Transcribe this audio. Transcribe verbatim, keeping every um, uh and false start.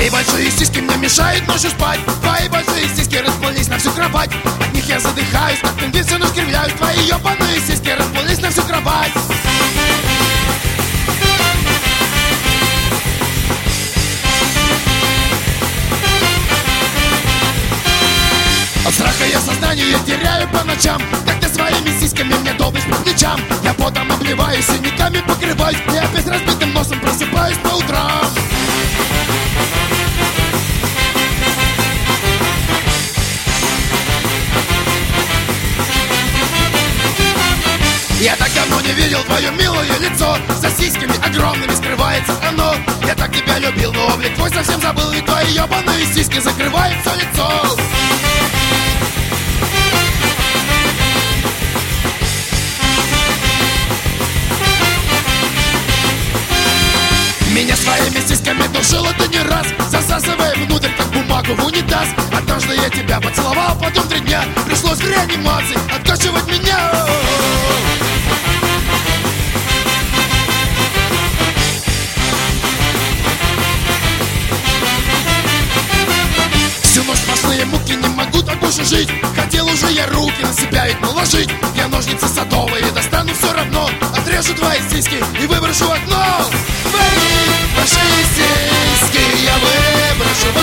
Твои большие сиськи мне мешают ночью спать. Твои большие сиськи расплылись на всю кровать. От них я задыхаюсь, как пингвин, но скривляюсь. Твои ёбаные сиськи расплылись на всю кровать. От страха я сознание теряю по ночам. Как ты своими сиськами мне долбишь по плечам. Я потом обливаюсь, синяками покрываюсь. И опять разбитым носом просыпаюсь по утрам. Я так давно не видел твое милое лицо. За сиськами огромными скрывается оно. Я так тебя любил, но облик твой совсем забыл. И твои ебаные сиськи закрывают все лицо. Меня своими сиськами душила ты не раз, засасывая внутрь, как бумагу в унитаз. Однажды я тебя поцеловал, потом три дня пришлось в реанимации откачивать меня. Всю ночь сплошные муки, не могу так больше жить. Хотел уже я руки на себя ведь наложить. Я ножницы садовые достану все равно. Отрежу твои сиськи и выброшу в окно. Твои большие сиськи я выброшу в